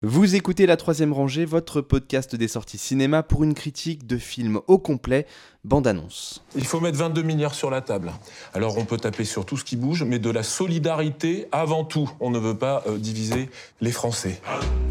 Vous écoutez La Troisième Rangée, votre podcast des sorties cinéma pour une critique de film au complet, bande-annonce. Il faut mettre 22 milliards sur la table. Alors on peut taper sur tout ce qui bouge, mais de la solidarité avant tout. On ne veut pas diviser les Français.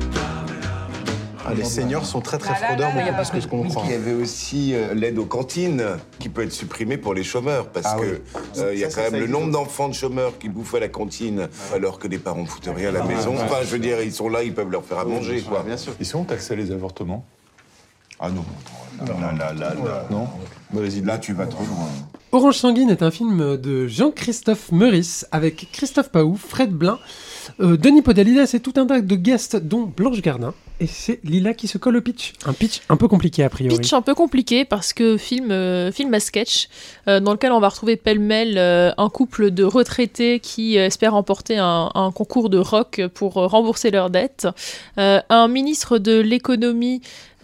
Les seniors sont très fraudeurs, mais pas ce que je comprends. Il y avait aussi l'aide aux cantines qui peut être supprimée pour les chômeurs parce que il y a quand même le nombre d'enfants de chômeurs qui bouffent à la cantine alors que les parents ne foutent rien à la maison. Enfin, je veux dire, ils sont là, ils peuvent leur faire à manger, quoi. Bien sûr. Et si on taxait les avortements? Ah non. Là. Non. Bah, vas-y, là, tu vas trop loin. Orange Sanguine est un film de Jean-Christophe Meurice avec Christophe Paou, Fred Blin, Denis Podalides et tout un tas de guests dont Blanche Gardin. Et c'est Lila qui se colle au pitch. Un pitch un peu compliqué a priori. Pitch un peu compliqué parce que film à sketch dans lequel on va retrouver pêle-mêle un couple de retraités qui espèrent remporter un concours de rock pour rembourser leurs dettes, un ministre de l'économie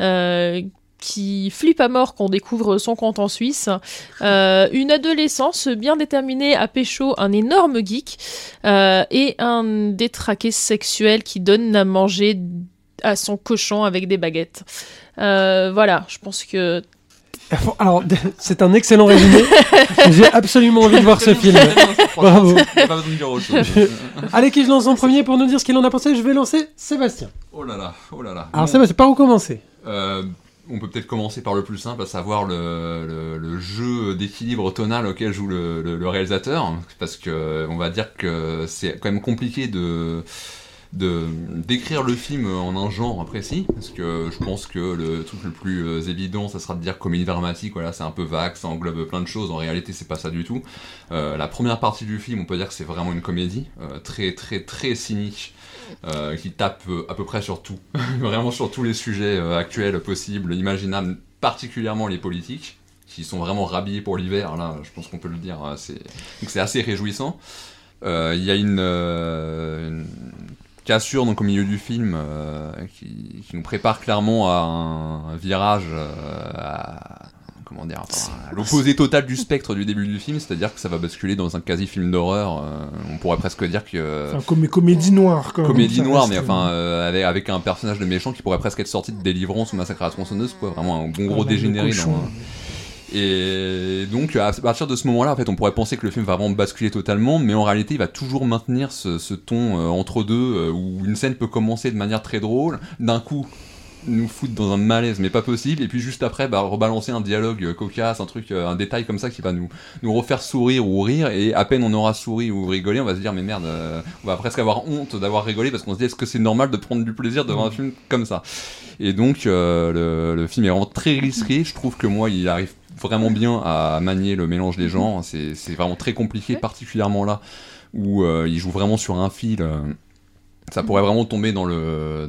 qui flippe à mort qu'on découvre son compte en Suisse, une adolescence bien déterminée à pécho un énorme geek et un détraqué sexuel qui donne à manger à son cochon avec des baguettes. Voilà, je pense que... Alors, c'est un excellent résumé. J'ai absolument envie de voir ce film. Bravo. Pas besoin de dire autre chose. Allez, qui je lance en premier pour nous dire ce qu'il en a pensé? Je vais lancer Sébastien. Oh là là. Alors Sébastien, par où commencer? On peut peut-être commencer par le plus simple, à savoir le jeu d'équilibre tonal auquel joue le réalisateur, parce que on va dire que c'est quand même compliqué de d'écrire le film en un genre précis, parce que je pense que le truc le plus évident, ça sera de dire comédie dramatique, voilà, c'est un peu vague, ça englobe plein de choses, en réalité c'est pas ça du tout. La première partie du film, on peut dire que c'est vraiment une comédie, très très très cynique, qui tape à peu près sur tout, vraiment sur tous les sujets actuels, possibles, imaginables, particulièrement les politiques, qui sont vraiment rhabillés pour l'hiver, là je pense qu'on peut le dire, donc c'est assez réjouissant. Il y a une cassure donc au milieu du film qui nous prépare clairement à un virage à l'opposé total du spectre du début du film, c'est-à-dire que ça va basculer dans un quasi-film d'horreur, on pourrait presque dire que... comédie noire, quand même. Comédie noire, mais enfin, avec un personnage de méchant qui pourrait presque être sorti de Délivrance ou Massacre à la tronçonneuse, quoi, vraiment un bon gros dégénéré dans... Et donc à partir de ce moment-là, en fait, on pourrait penser que le film va vraiment basculer totalement, mais en réalité, il va toujours maintenir ce ton entre deux, où une scène peut commencer de manière très drôle, d'un coup nous foutre dans un malaise mais pas possible, et puis juste après rebalancer un dialogue cocasse, un détail comme ça qui va nous refaire sourire ou rire, et à peine on aura souri ou rigolé, on va se dire mais merde, on va presque avoir honte d'avoir rigolé, parce qu'on se dit est-ce que c'est normal de prendre du plaisir devant un film comme ça. Et donc le film est vraiment très risqué, je trouve que moi il arrive vraiment bien à manier le mélange des genres, c'est vraiment très compliqué, particulièrement là où il joue vraiment sur un fil, ça pourrait vraiment tomber dans le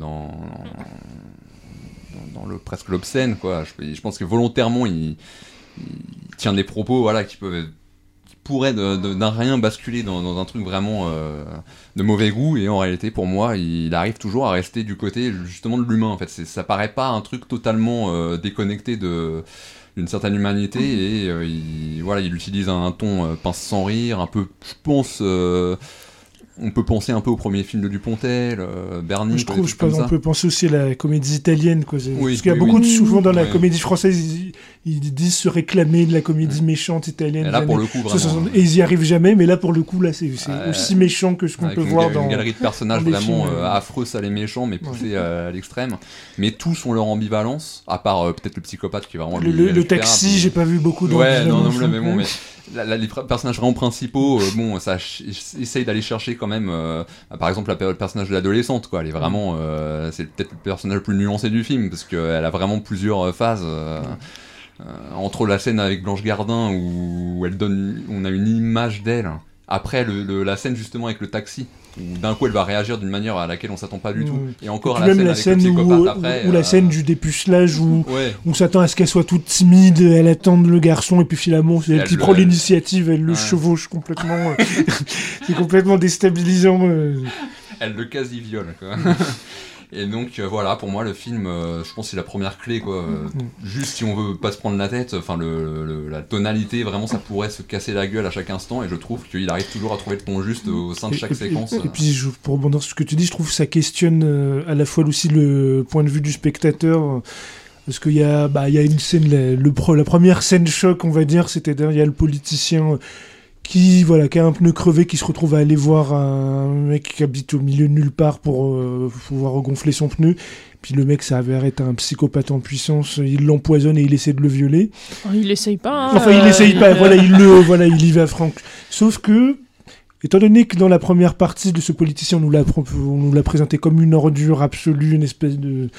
presque l'obscène, quoi. Je pense que volontairement il tient des propos, voilà, qui pourraient d'un rien basculer dans un truc vraiment de mauvais goût, et en réalité pour moi il arrive toujours à rester du côté justement de l'humain, en fait. Ça paraît pas un truc totalement déconnecté d'une certaine humanité, et il utilise un ton pince sans rire, un peu, je pense, on peut penser un peu au premier film de Dupontel, Bernie. Je trouve, on peut penser aussi à la comédie italienne, quoi. Parce qu'il y a beaucoup souvent dans la comédie française, ils disent se réclamer de la comédie méchante italienne. Et là, pour le coup, vraiment, et ils y arrivent jamais, mais là, pour le coup, là, c'est aussi méchant que ce qu'on peut voir dans... une galerie de personnages vraiment affreux, sales et méchants, mais poussés à l'extrême. Mais tous ont leur ambivalence, à part peut-être le psychopathe qui est vraiment... Le taxi, j'ai pas vu beaucoup d'ambivalence. Mais bon, mais les personnages vraiment principaux, ça essaye d'aller chercher quand même, par exemple le personnage de l'adolescente, quoi. Elle est vraiment, c'est peut-être le personnage le plus nuancé du film, parce qu'elle a vraiment plusieurs phases, entre la scène avec Blanche Gardin où on a une image d'elle, après la scène justement avec le taxi, où d'un coup elle va réagir d'une manière à laquelle on s'attend pas du tout, et encore et la scène avec le psychopathe après, ou la scène du dépucelage où on s'attend à ce qu'elle soit toute timide, elle attend le garçon, et puis finalement c'est elle qui prend l'initiative, elle le chevauche complètement. C'est complètement déstabilisant. Elle le quasi-viole, quoi. Et donc voilà, pour moi le film, je pense que c'est la première clé quoi. Juste si on veut pas se prendre la tête, enfin la tonalité vraiment ça pourrait se casser la gueule à chaque instant et je trouve qu'il arrive toujours à trouver le ton juste au sein de chaque séquence. Et puis pour rebondir sur ce que tu dis, je trouve que ça questionne à la fois aussi le point de vue du spectateur. Parce qu'il y a une scène, la première scène choc, on va dire, c'était il y a le politicien qui a un pneu crevé, qui se retrouve à aller voir un mec qui habite au milieu de nulle part pour pouvoir regonfler son pneu. Puis le mec s'avère être un psychopathe en puissance, il l'empoisonne et il essaie de le violer. Il essaye pas. Il essaye pas, il y va franc. Sauf que, étant donné que dans la première partie de ce politicien, on nous l'a présenté comme une ordure absolue, une espèce de...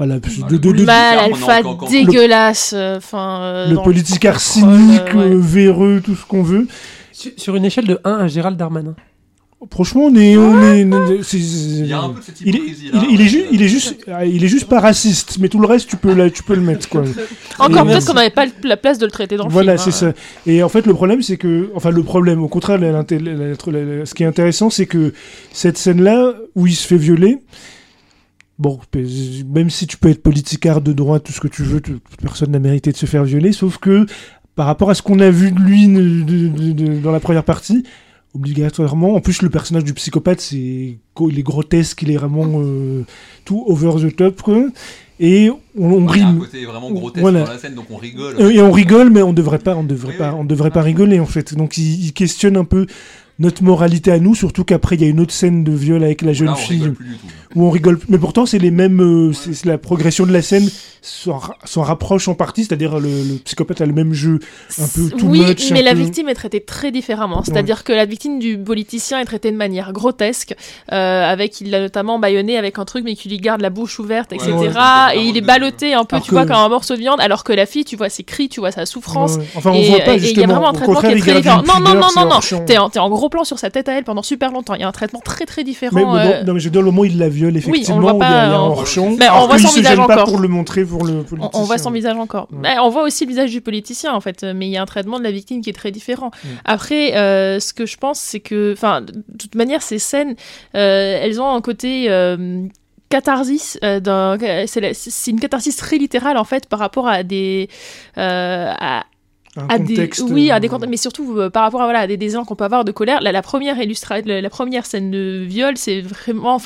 mal, alpha, dégueulasse. Le politicard cynique, véreux, tout ce qu'on veut. Sur une échelle de 1 à Gérald Darmanin. Franchement, on est il y a un peu cette hypocrisie là. Il est juste pas raciste, mais tout le reste, tu peux le mettre, quoi. Encore peut-être qu'on n'avait pas la place de le traiter dans le film. Voilà, c'est ça. Et en fait, le problème, c'est que... Enfin, au contraire, ce qui est intéressant, c'est que cette scène-là, où il se fait violer... Bon, même si tu peux être politicard de droite, tout ce que tu veux, personne n'a mérité de se faire violer, sauf que par rapport à ce qu'on a vu de lui dans la première partie, obligatoirement, en plus le personnage du psychopathe, il est grotesque, il est vraiment tout over the top, quoi. Et on rit. Il y a un côté vraiment grotesque dans la scène, donc on rigole. Et on rigole, mais on devrait pas rigoler, en fait. Donc il questionne un peu notre moralité à nous, surtout qu'après il y a une autre scène de viol avec la jeune fille où on rigole, mais pourtant c'est les mêmes, c'est la progression de la scène s'en rapproche en partie, c'est-à-dire le psychopathe a le même jeu un peu too much, mais la victime est traitée très différemment, c'est-à-dire que la victime du politicien est traitée de manière grotesque, il l'a notamment bâillonné avec un truc mais qui lui garde la bouche ouverte, etc. Et il est ballotté un peu, comme un morceau de viande, alors que la fille, tu vois ses cris, tu vois sa souffrance, Enfin, on voit pas, et il y a vraiment un traitement qui est très différent. Non, t'es en gros plan sur sa tête à elle pendant super longtemps, il y a un traitement très très différent. Non, mais je veux dire, le moment où il la viole, effectivement, on le voit pas, il y a un hors-champ. Mais on voit son visage encore. Pour le montrer pour le politicien. On voit son visage encore. On voit aussi le visage du politicien, en fait, mais il y a un traitement de la victime qui est très différent. Après, ce que je pense, c'est que, de toute manière, ces scènes, elles ont un côté catharsis. C'est une catharsis très littérale, en fait, par rapport à des... à des contextes, mais surtout par rapport à des gens qu'on peut avoir de colère. La première scène de viol, c'est vraiment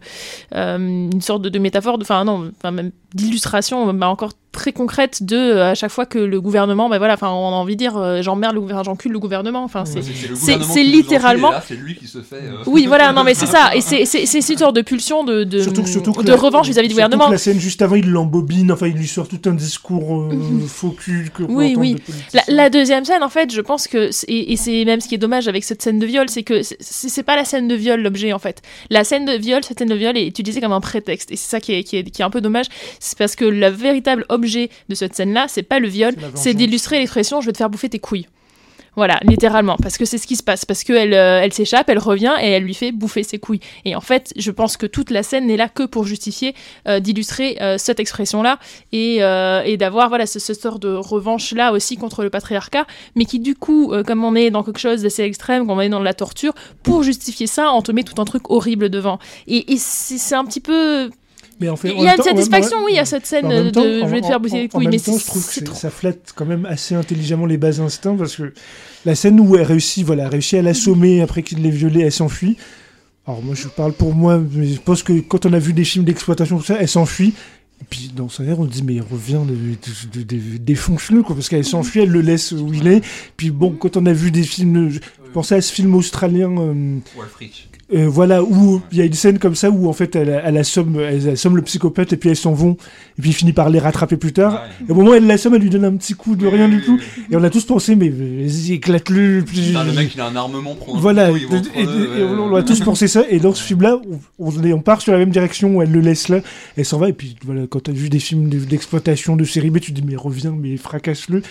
une sorte de métaphore, même d'illustration encore très concrète à chaque fois que le gouvernement, on a envie de dire j'encule le gouvernement. C'est littéralement. Là, c'est lui qui se fait. Oui, voilà, non mais c'est ça, et c'est une sorte de pulsion de revanche vis-à-vis du gouvernement. La scène juste avant, il l'embobine, il lui sort tout un discours faux cul. Oui. La deuxième scène, en fait, je pense que et c'est même ce qui est dommage avec cette scène de viol, c'est que c'est pas la scène de viol l'objet, en fait. Cette scène de viol est utilisée comme un prétexte, et c'est ça qui est un peu dommage. C'est parce que le véritable objet de cette scène-là, c'est pas le viol, c'est d'illustrer l'expression « je vais te faire bouffer tes couilles ». Voilà, littéralement, parce que c'est ce qui se passe, parce qu'elle elle s'échappe, elle revient et elle lui fait bouffer ses couilles. Et en fait, je pense que toute la scène n'est là que pour justifier d'illustrer cette expression-là et d'avoir ce sort de revanche-là aussi contre le patriarcat, mais qui du coup, comme on est dans quelque chose d'assez extrême, comme on est dans la torture, pour justifier ça, on te met tout un truc horrible devant. Et c'est un petit peu... Mais en fait, il y a une satisfaction, à cette scène de je vais te faire bouffer les couilles. Mais je trouve que ça flatte quand même assez intelligemment les bas instincts, parce que la scène où elle réussit à l'assommer après qu'il l'ait violée, elle s'enfuit. Alors moi, je parle pour moi, mais je pense que quand on a vu des films d'exploitation, tout ça, elle s'enfuit. Et puis dans sa mère, on se dit, mais revient, défonce-le, quoi, parce qu'elle s'enfuit, elle le laisse où il est. Puis bon, quand on a vu des films, je pensais à ce film australien. Wolfrich. Où il y a une scène comme ça où en fait elle assomme le psychopathe et puis elles s'en vont et puis il finit par les rattraper plus tard. Et au moment où elle l'assomme, elle lui donne un petit coup de rien du tout. Et on a tous pensé, mais vas-y, éclate-le. Le mec il a un armement. On a tous pensé ça. Et dans ce film-là, on part sur la même direction où elle le laisse là, elle s'en va. Et puis voilà, quand t'as vu des films d'exploitation de série B, tu te dis mais reviens, mais fracasse-le.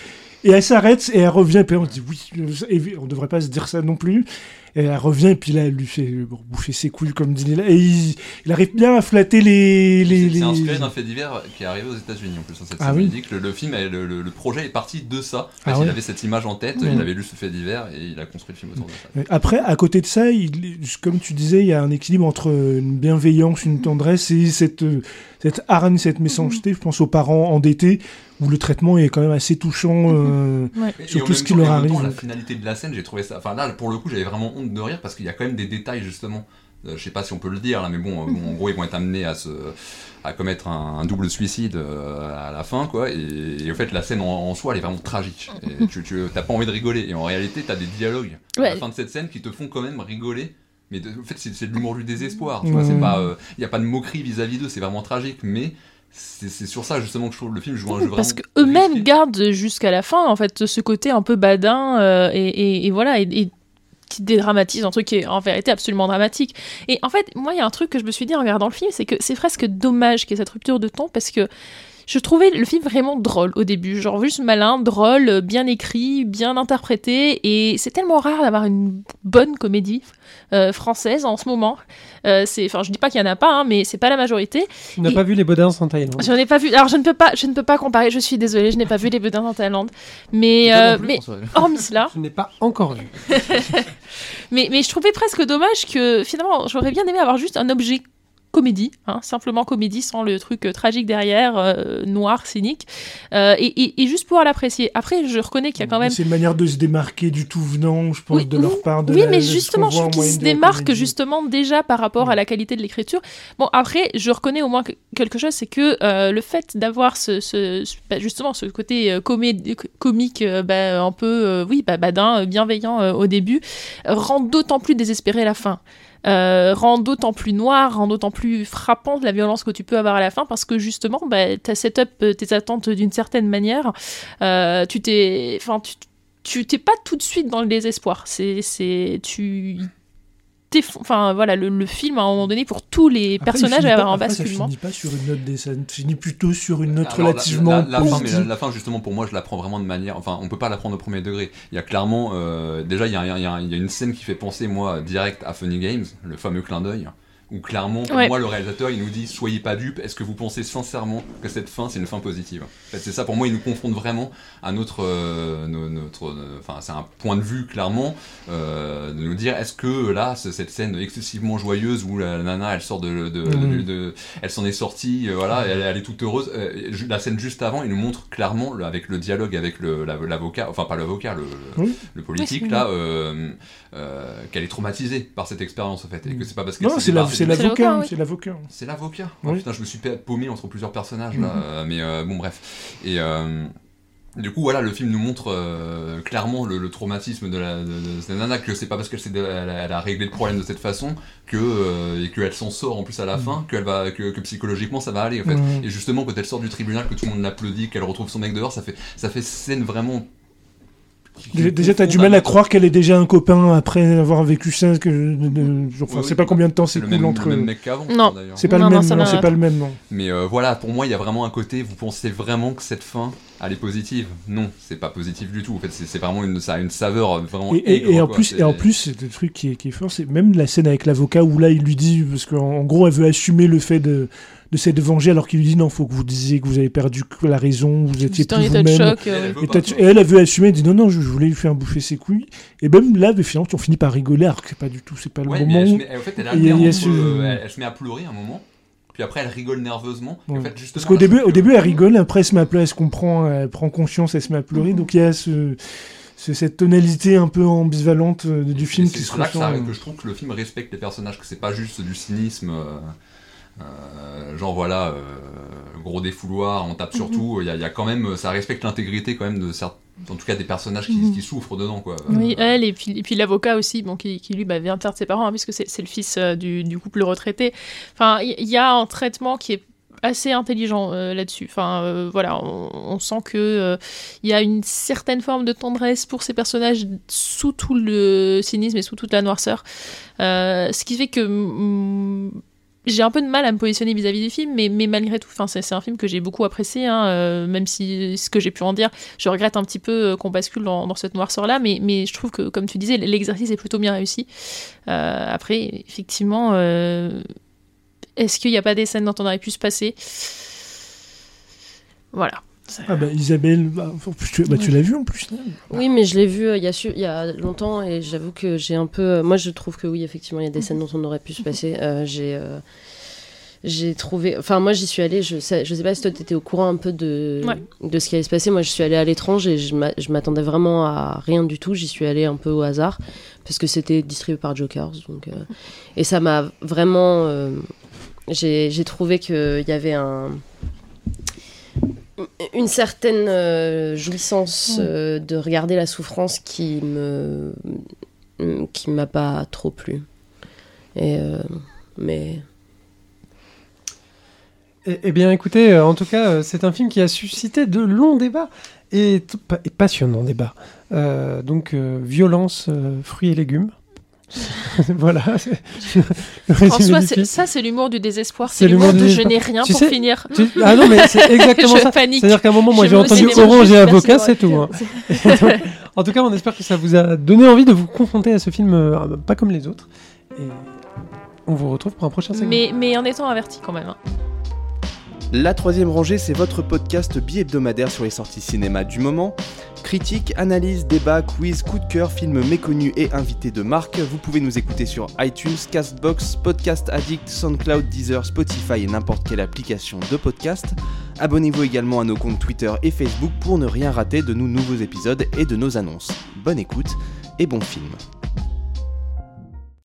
Et elle s'arrête et elle revient, et puis on se dit oui, on devrait pas se dire ça non plus. Et elle revient, et puis là, elle lui fait bouffer ses couilles, comme dit Lila. Et il arrive bien à flatter C'est inspiré d'un fait divers qui est arrivé aux États-Unis en plus. Cette scène, il dit que le film, le projet est parti de ça. En fait, il avait cette image en tête, il avait lu ce fait divers et il a construit le film autour de ça. Après, à côté de ça, comme tu disais, il y a un équilibre entre une bienveillance, une tendresse et cette hargne, cette méchanceté. Je pense aux parents endettés, où le traitement est quand même assez touchant sur tout ce qui leur arrive. La finalité de la scène, j'ai trouvé ça. Enfin là, pour le coup, j'avais vraiment honte de rire parce qu'il y a quand même des détails justement. Je sais pas si on peut le dire là, mais bon, en gros, ils vont être amenés à commettre un double suicide à la fin, quoi. Et en fait, la scène en soi, elle est vraiment tragique. Et tu t'as pas envie de rigoler. Et en réalité, t'as des dialogues à la fin de cette scène qui te font quand même rigoler. Mais en fait, c'est de l'humour du désespoir. Tu vois, c'est pas, y a pas de moquerie vis-à-vis d'eux. C'est vraiment tragique, mais c'est sur ça justement que je trouve le film joue un jeu vraiment parce qu'eux-mêmes gardent jusqu'à la fin en fait ce côté un peu badin et voilà et qui dédramatise un truc qui est en vérité absolument dramatique. Et en fait, moi, il y a un truc que je me suis dit en regardant le film, c'est que c'est presque dommage qu'il y ait cette rupture de ton parce que je trouvais le film vraiment drôle au début, genre juste malin, drôle, bien écrit, bien interprété, et c'est tellement rare d'avoir une bonne comédie française en ce moment. Je dis pas qu'il y en a pas, mais c'est pas la majorité. Tu n'as pas vu Les Bodins en Thaïlande? J'en ai pas vu. Alors je ne peux pas comparer. Je suis désolée, je n'ai pas vu Les Bodins en Thaïlande. Mais hormis cela, je n'ai pas encore vu. mais je trouvais presque dommage que finalement, j'aurais bien aimé avoir juste un objet comédie, simplement comédie sans le truc tragique derrière, noir, cynique, et juste pouvoir l'apprécier. Après, je reconnais qu'il y a quand même... C'est une manière de se démarquer du tout venant, je pense, de leur part. Oui, mais justement, je trouve qu'ils se démarquent justement déjà par rapport à la qualité de l'écriture. Bon, après, je reconnais au moins quelque chose, c'est que le fait d'avoir justement ce côté comique, un peu, badin, bienveillant au début, rend d'autant plus désespéré la fin. Rend d'autant plus noir, rend d'autant plus frappant la violence que tu peux avoir à la fin parce que justement t'as set up tes attentes d'une certaine manière, tu t'es pas tout de suite dans le désespoir, le film à un moment donné pour tous les personnages va avoir un basculement. Ça finit pas sur une note descendante, finit plutôt sur une note relativement positive. La fin justement pour moi je la prends vraiment de manière, enfin on peut pas la prendre au premier degré. Il y a clairement déjà il y a une scène qui fait penser moi direct à Funny Games, le fameux clin d'œil. Où clairement, pour moi, le réalisateur, il nous dit « Soyez pas dupes, est-ce que vous pensez sincèrement que cette fin, c'est une fin positive ?» En fait, c'est ça, pour moi, il nous confronte vraiment à c'est un point de vue, clairement, de nous dire « Est-ce que, là, cette scène excessivement joyeuse où la nana, elle sort elle s'en est sortie, elle est toute heureuse, la scène juste avant, il nous montre clairement, avec le dialogue avec l'avocat, enfin, pas l'avocat, le politique, là, qu'elle est traumatisée par cette expérience, en fait, et que c'est pas parce qu'elle c'est l'avocat. C'est l'avocat. Oui. Oh, putain, je me suis paumé entre plusieurs personnages là, mais bon bref. Et du coup voilà, le film nous montre clairement le traumatisme de cette nana, que c'est pas parce qu'elle a réglé le problème de cette façon et qu'elle s'en sort en plus à la fin que psychologiquement ça va aller en fait. Et justement quand elle sort du tribunal, que tout le monde l'applaudit, qu'elle retrouve son mec dehors, ça fait scène vraiment. Déjà, t'as du mal à croire qu'elle est déjà un copain après avoir vécu ça. C'est pas combien de temps c'est cool entre. C'est le même mec qu'avant. Non, d'ailleurs. C'est pas le même. C'est pas le même. Non. Mais voilà, pour moi, il y a vraiment un côté. Vous pensez vraiment que cette fin, elle est positive? Non, c'est pas positif du tout. En fait, c'est vraiment ça a une saveur vraiment. Et en plus, c'est le truc qui est fort, c'est même la scène avec l'avocat où là, il lui dit parce qu'en gros, elle veut assumer le fait de s'être venger alors qu'il lui dit non, faut que vous disiez que vous avez perdu la raison, vous étiez plus vous-même. Et elle veut assumer, elle dit non, je voulais lui faire bouffer ses couilles. Et même là, finalement, on finit par rigoler alors que c'est pas le moment. En fait, elle se met à pleurer un moment. Puis après, elle rigole nerveusement. Ouais. En fait, justement, parce qu'au début, elle rigole, après, elle se met à pleurer, elle se comprend, elle prend conscience, elle se met à pleurer. Donc il y a cette tonalité un peu ambivalente du film qui se ressent. C'est là que je trouve que le film respecte les personnages, que c'est pas juste du cynisme. Gros défouloir, on tape sur tout. Il y a quand même, ça respecte l'intégrité quand même de certains, en tout cas des personnages qui souffrent dedans, quoi. Oui, elle et puis l'avocat aussi, qui lui vient de perdre ses parents, puisque c'est le fils du couple retraité. Enfin, il y a un traitement qui est assez intelligent là-dessus. Enfin, on sent que il y a une certaine forme de tendresse pour ces personnages sous tout le cynisme et sous toute la noirceur. Ce qui fait que j'ai un peu de mal à me positionner vis-à-vis du film, mais malgré tout, c'est un film que j'ai beaucoup apprécié, même si ce que j'ai pu en dire, je regrette un petit peu qu'on bascule dans cette noirceur-là, mais je trouve que, comme tu disais, l'exercice est plutôt bien réussi. Après, effectivement, est-ce qu'il n'y a pas des scènes dont on aurait pu se passer ? Voilà. Ah bah Isabelle, tu l'as vu en plus là ? Oui, mais je l'ai vu il y a longtemps et j'avoue que j'ai un peu... Moi, je trouve que oui, effectivement, il y a des scènes dont on aurait pu se passer. J'ai trouvé... Enfin, moi, j'y suis allée, je sais pas si toi, t'étais au courant un peu de ce qui allait se passer. Moi, je suis allée à l'étrange et je m'attendais vraiment à rien du tout. J'y suis allée un peu au hasard parce que c'était distribué par Jokers. Donc, et ça m'a vraiment... J'ai trouvé qu'il y avait une certaine jouissance de regarder la souffrance qui m'a pas trop plu. Mais... Eh bien, écoutez, en tout cas, c'est un film qui a suscité de longs débats et passionnants débats. Donc, violence, fruits et légumes. Voilà. François, c'est l'humour du désespoir. C'est l'humour de je n'ai rien pour finir. Ah non, mais c'est exactement ça. Panique. C'est-à-dire qu'à un moment, moi, j'ai entendu Orange et Avocat, c'est tout. Hein. En tout cas, on espère que ça vous a donné envie de vous confronter à ce film pas comme les autres. Et on vous retrouve pour un prochain segment. Mais en étant averti quand même. La troisième rangée, c'est votre podcast bi-hebdomadaire sur les sorties cinéma du moment. Critiques, analyses, débats, quiz, coup de cœur, films méconnus et invités de marque. Vous pouvez nous écouter sur iTunes, Castbox, Podcast Addict, SoundCloud, Deezer, Spotify et n'importe quelle application de podcast. Abonnez-vous également à nos comptes Twitter et Facebook pour ne rien rater de nos nouveaux épisodes et de nos annonces. Bonne écoute et bon film.